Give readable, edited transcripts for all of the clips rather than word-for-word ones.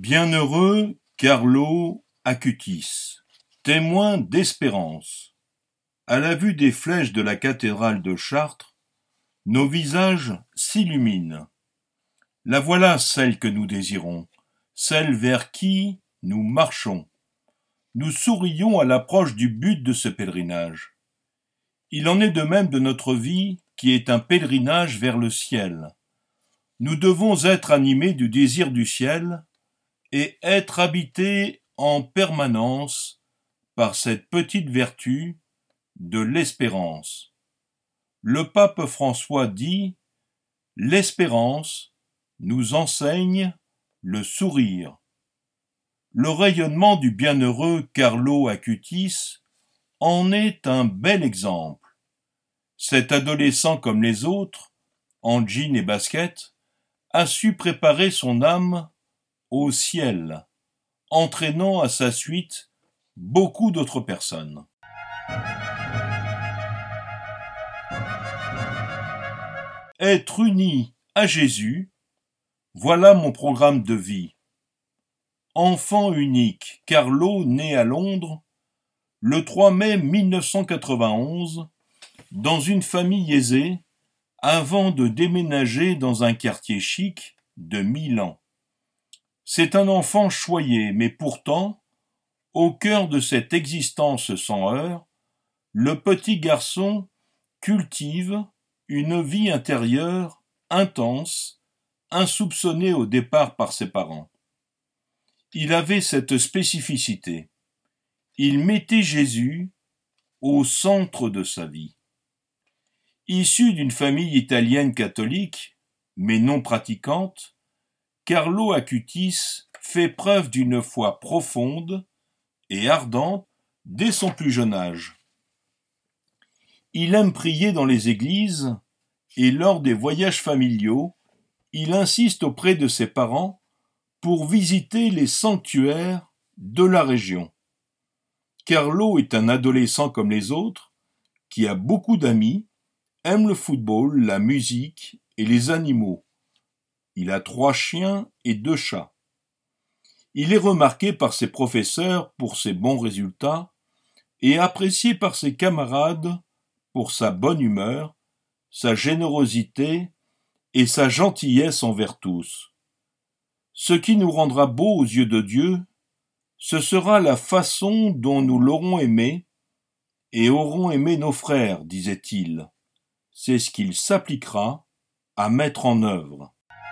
Bienheureux Carlo Acutis, témoin d'espérance. À la vue des flèches de la cathédrale de Chartres, nos visages s'illuminent. La voilà celle que nous désirons, celle vers qui nous marchons. Nous sourions à l'approche du but de ce pèlerinage. Il en est de même de notre vie qui est un pèlerinage vers le ciel. Nous devons être animés du désir du ciel et être habités en permanence par cette petite vertu de l'espérance. Le pape François dit « L'espérance nous enseigne le sourire ». Le rayonnement du bienheureux Carlo Acutis en est un bel exemple. Cet adolescent comme les autres, en jean et basket, a su préparer son âme au ciel, entraînant à sa suite beaucoup d'autres personnes. Être uni à Jésus, voilà mon programme de vie. Enfant unique, Carlo né à Londres, le 3 mai 1991, dans une famille aisée, avant de déménager dans un quartier chic de Milan. C'est un enfant choyé, mais pourtant, au cœur de cette existence sans heurts, le petit garçon cultive une vie intérieure intense, insoupçonnée au départ par ses parents. Il avait cette spécificité. Il mettait Jésus au centre de sa vie. Issu d'une famille italienne catholique, mais non pratiquante, Carlo Acutis fait preuve d'une foi profonde et ardente dès son plus jeune âge. Il aime prier dans les églises et lors des voyages familiaux, il insiste auprès de ses parents pour visiter les sanctuaires de la région. Carlo est un adolescent comme les autres, qui a beaucoup d'amis, aime le football, la musique et les animaux. Il a 3 chiens et 2 chats. Il est remarqué par ses professeurs pour ses bons résultats et apprécié par ses camarades pour sa bonne humeur, sa générosité et sa gentillesse envers tous. Ce qui nous rendra beaux aux yeux de Dieu, ce sera la façon dont nous l'aurons aimé et aurons aimé nos frères, disait-il. C'est ce qu'il s'appliquera à mettre en œuvre.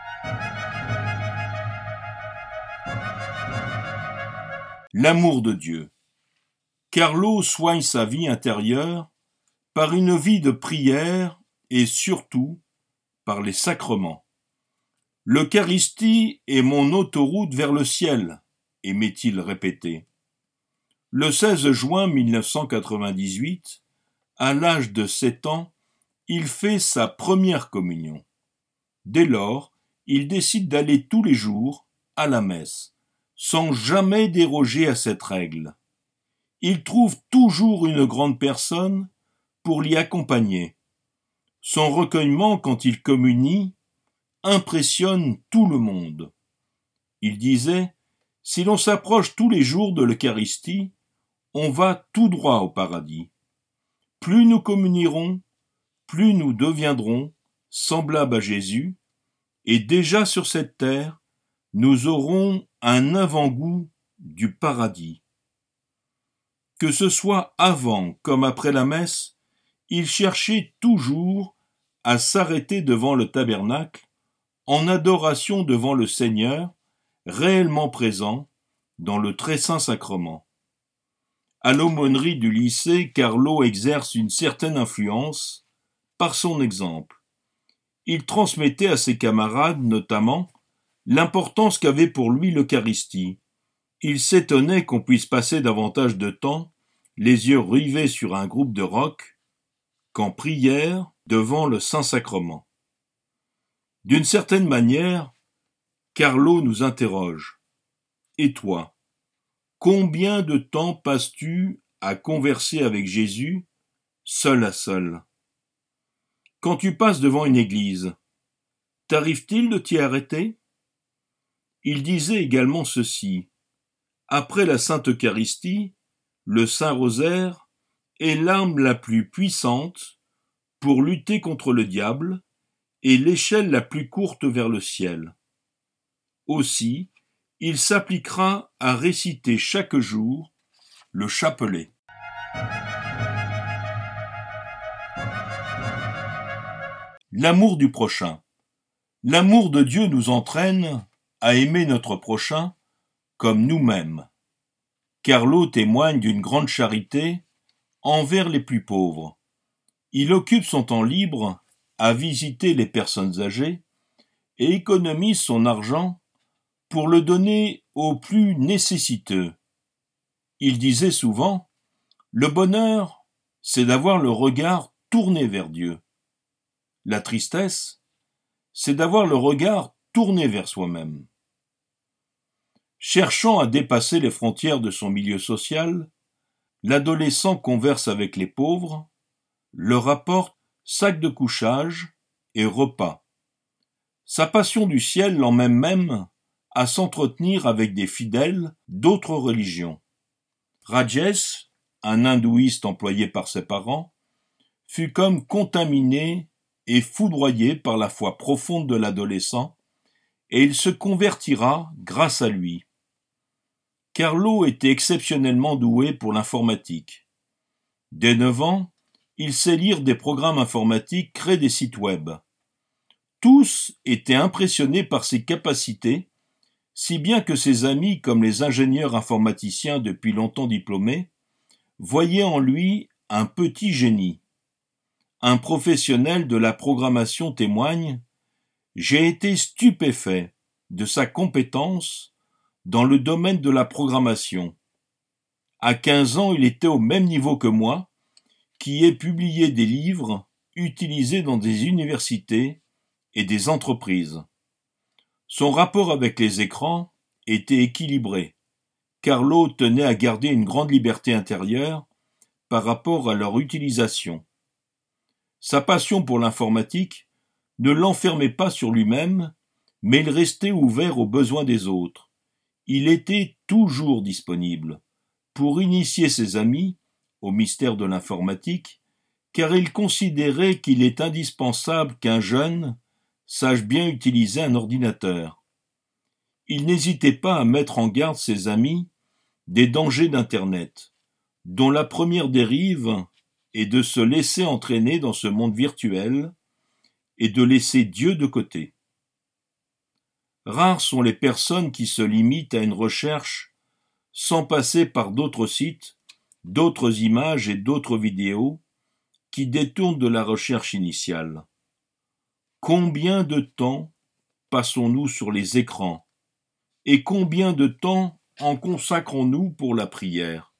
L'amour de Dieu. Carlo soigne sa vie intérieure par une vie de prière et surtout par les sacrements. L'Eucharistie est mon autoroute vers le ciel, aimait-il répéter. Le 16 juin 1998, à l'âge de 7 ans, il fait sa première communion. Dès lors, il décide d'aller tous les jours à la messe, sans jamais déroger à cette règle. Il trouve toujours une grande personne pour l'y accompagner. Son recueillement quand il communie impressionne tout le monde. Il disait « Si l'on s'approche tous les jours de l'Eucharistie, on va tout droit au paradis. Plus nous communierons, plus nous deviendrons semblables à Jésus, et déjà sur cette terre, nous aurons un avant-goût du paradis. » Que ce soit avant comme après la messe, il cherchait toujours à s'arrêter devant le tabernacle, en adoration devant le Seigneur, réellement présent dans le très saint sacrement. À l'aumônerie du lycée, Carlo exerce une certaine influence par son exemple. Il transmettait à ses camarades, notamment, l'importance qu'avait pour lui l'Eucharistie. Il s'étonnait qu'on puisse passer davantage de temps, les yeux rivés sur un groupe de rock, qu'en prière devant le Saint-Sacrement. D'une certaine manière, Carlo nous interroge. Et toi, combien de temps passes-tu à converser avec Jésus, seul à seul? Quand tu passes devant une église, t'arrive-t-il de t'y arrêter? Il disait également ceci: après la Sainte Eucharistie, le Saint Rosaire est l'arme la plus puissante pour lutter contre le diable et l'échelle la plus courte vers le ciel. Aussi, il s'appliquera à réciter chaque jour le chapelet. L'amour du prochain. L'amour de Dieu nous entraîne à aimer notre prochain comme nous-mêmes. Carlo témoigne d'une grande charité envers les plus pauvres. Il occupe son temps libre à visiter les personnes âgées et économise son argent pour le donner aux plus nécessiteux. Il disait souvent: le bonheur, c'est d'avoir le regard tourné vers Dieu. La tristesse, c'est d'avoir le regard tourné vers soi-même. Cherchant à dépasser les frontières de son milieu social, l'adolescent converse avec les pauvres, leur apporte sac de couchage et repas. Sa passion du ciel l'emmène même à s'entretenir avec des fidèles d'autres religions. Rajesh, un hindouiste employé par ses parents, fut comme contaminé et foudroyé par la foi profonde de l'adolescent, et il se convertira grâce à lui. Carlo était exceptionnellement doué pour l'informatique. Dès 9 ans, il sait lire des programmes informatiques, créer des sites web. Tous étaient impressionnés par ses capacités, si bien que ses amis, comme les ingénieurs informaticiens depuis longtemps diplômés, voyaient en lui un petit génie. Un professionnel de la programmation témoigne: j'ai été stupéfait de sa compétence dans le domaine de la programmation. À 15 ans, il était au même niveau que moi, qui ai publié des livres utilisés dans des universités et des entreprises. Son rapport avec les écrans était équilibré. Carlo tenait à garder une grande liberté intérieure par rapport à leur utilisation. Sa passion pour l'informatique ne l'enfermait pas sur lui-même, mais il restait ouvert aux besoins des autres. Il était toujours disponible pour initier ses amis au mystère de l'informatique, car il considérait qu'il est indispensable qu'un jeune sache bien utiliser un ordinateur. Il n'hésitait pas à mettre en garde ses amis des dangers d'Internet, dont la première dérive est de se laisser entraîner dans ce monde virtuel et de laisser Dieu de côté. Rares sont les personnes qui se limitent à une recherche sans passer par d'autres sites, d'autres images et d'autres vidéos qui détournent de la recherche initiale. Combien de temps passons-nous sur les écrans et combien de temps en consacrons-nous pour la prière?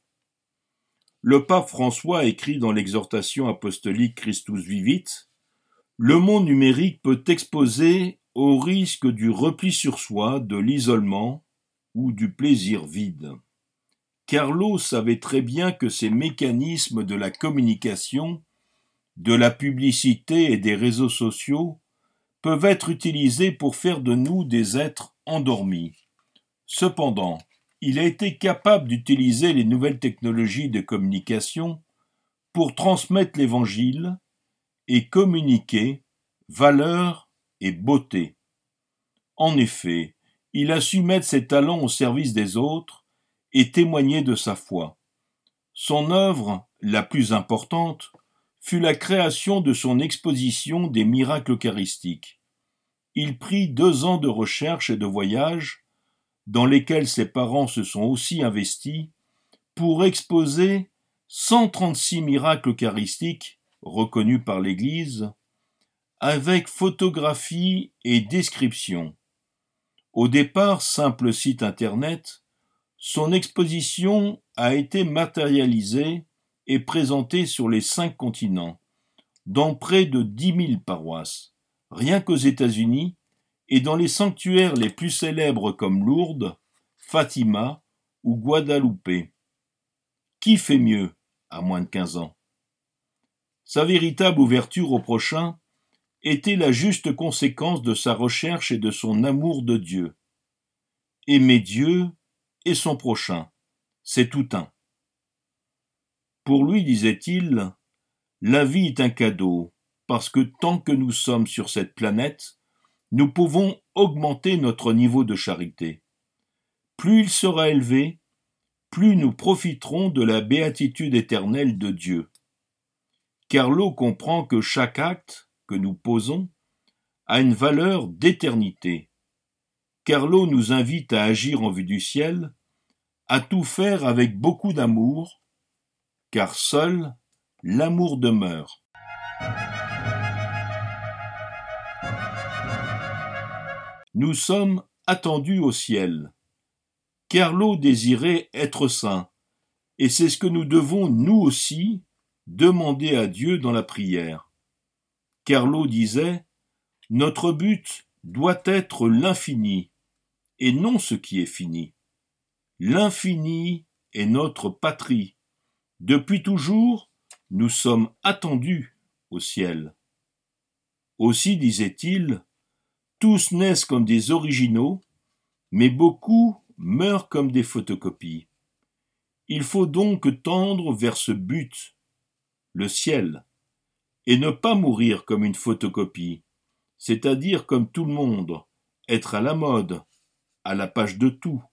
Le pape François écrit dans l'exhortation apostolique Christus Vivit: le monde numérique peut exposer au risque du repli sur soi, de l'isolement ou du plaisir vide. Carlo savait très bien que ces mécanismes de la communication, de la publicité et des réseaux sociaux peuvent être utilisés pour faire de nous des êtres endormis. Cependant, il a été capable d'utiliser les nouvelles technologies de communication pour transmettre l'Évangile et communiquer valeur et beauté. En effet, il a su mettre ses talents au service des autres et témoigner de sa foi. Son œuvre, la plus importante, fut la création de son exposition des miracles eucharistiques. Il prit 2 ans de recherche et de voyage, dans lesquels ses parents se sont aussi investis, pour exposer 136 miracles eucharistiques reconnus par l'Église, avec photographie et description. Au départ simple site internet, son exposition a été matérialisée et présentée sur les 5 continents, dans près de 10 000 paroisses, rien qu'aux États-Unis, et dans les sanctuaires les plus célèbres comme Lourdes, Fatima ou Guadeloupe. Qui fait mieux à moins de 15 ans? Sa véritable ouverture au prochain était la juste conséquence de sa recherche et de son amour de Dieu. aimer Dieu et son prochain. C'est tout un. Pour lui, disait-il, la vie est un cadeau, parce que tant que nous sommes sur cette planète, nous pouvons augmenter notre niveau de charité. Plus il sera élevé, plus nous profiterons de la béatitude éternelle de Dieu. Carlo comprend que chaque acte que nous posons a une valeur d'éternité. Carlo nous invite à agir en vue du ciel, à tout faire avec beaucoup d'amour, car seul l'amour demeure. Nous sommes attendus au ciel. Carlo désirait être saint, et c'est ce que nous devons nous aussi demander à Dieu dans la prière. Carlo disait « Notre but doit être l'infini, et non ce qui est fini. L'infini est notre patrie. Depuis toujours, nous sommes attendus au ciel. » Aussi, disait-il, tous naissent comme des originaux, mais beaucoup meurent comme des photocopies. Il faut donc tendre vers ce but, le ciel, et ne pas mourir comme une photocopie, c'est-à-dire comme tout le monde, être à la mode, à la page de tout.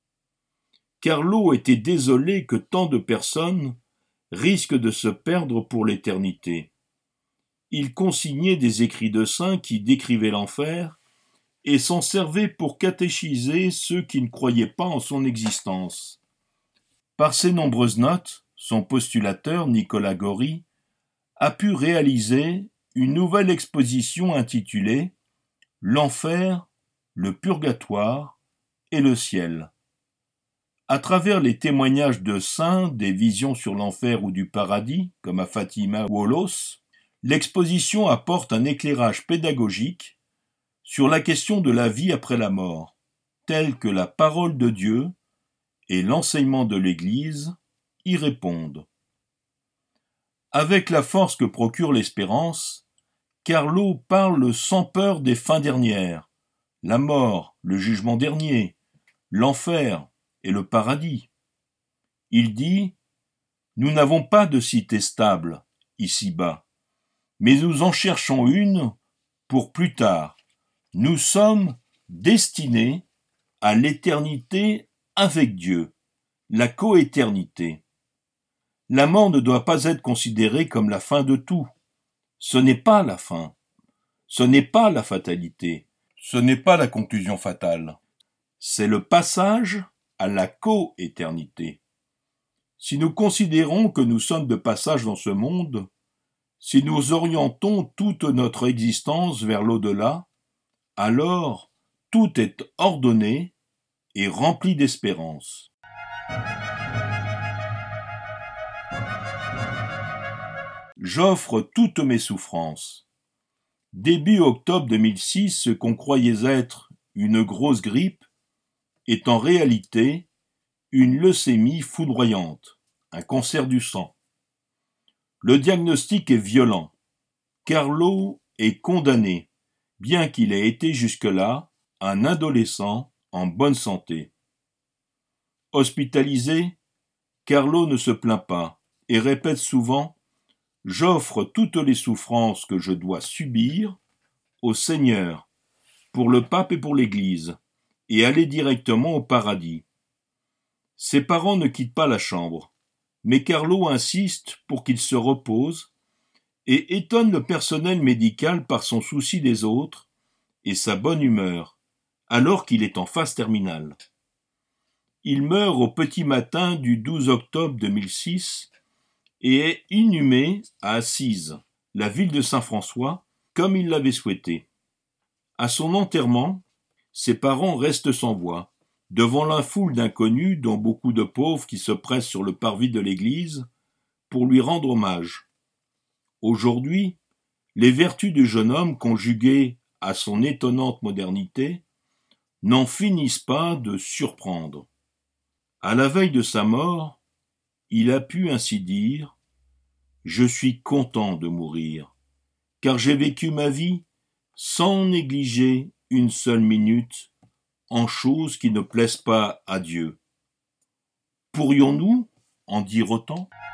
Carlo était désolé que tant de personnes risquent de se perdre pour l'éternité. Il consignait des écrits de saints qui décrivaient l'enfer et s'en servait pour catéchiser ceux qui ne croyaient pas en son existence. Par ses nombreuses notes, son postulateur, Nicolas Gori, a pu réaliser une nouvelle exposition intitulée « L'enfer, le purgatoire et le ciel ». À travers les témoignages de saints, des visions sur l'enfer ou du paradis, comme à Fatima ou Olos, l'exposition apporte un éclairage pédagogique sur la question de la vie après la mort, telle que la parole de Dieu et l'enseignement de l'Église y répondent. Avec la force que procure l'espérance, Carlo parle sans peur des fins dernières, la mort, le jugement dernier, l'enfer et le paradis. Il dit « Nous n'avons pas de cité stable, ici-bas, mais nous en cherchons une pour plus tard. Nous sommes destinés à l'éternité avec Dieu, la coéternité. La mort ne doit pas être considérée comme la fin de tout. Ce n'est pas la fin. Ce n'est pas la fatalité. Ce n'est pas la conclusion fatale. C'est le passage à la coéternité. Si nous considérons que nous sommes de passage dans ce monde, si nous orientons toute notre existence vers l'au-delà, alors tout est ordonné et rempli d'espérance. J'offre toutes mes souffrances. Début octobre 2006, ce qu'on croyait être une grosse grippe est en réalité une leucémie foudroyante, un cancer du sang. Le diagnostic est violent. Carlo est condamné, bien qu'il ait été jusque-là un adolescent en bonne santé. Hospitalisé, Carlo ne se plaint pas et répète souvent « J'offre toutes les souffrances que je dois subir au Seigneur, pour le pape et pour l'Église, et aller directement au paradis. » Ses parents ne quittent pas la chambre, mais Carlo insiste pour qu'il se repose et étonne le personnel médical par son souci des autres et sa bonne humeur, alors qu'il est en phase terminale. Il meurt au petit matin du 12 octobre 2006 et est inhumé à Assise, la ville de Saint-François, comme il l'avait souhaité. À son enterrement, ses parents restent sans voix, devant la foule d'inconnus, dont beaucoup de pauvres qui se pressent sur le parvis de l'église pour lui rendre hommage. Aujourd'hui, les vertus du jeune homme, conjuguées à son étonnante modernité, n'en finissent pas de surprendre. À la veille de sa mort, il a pu ainsi dire « Je suis content de mourir, car j'ai vécu ma vie sans négliger une seule minute en choses qui ne plaisent pas à Dieu. Pourrions-nous en dire autant ?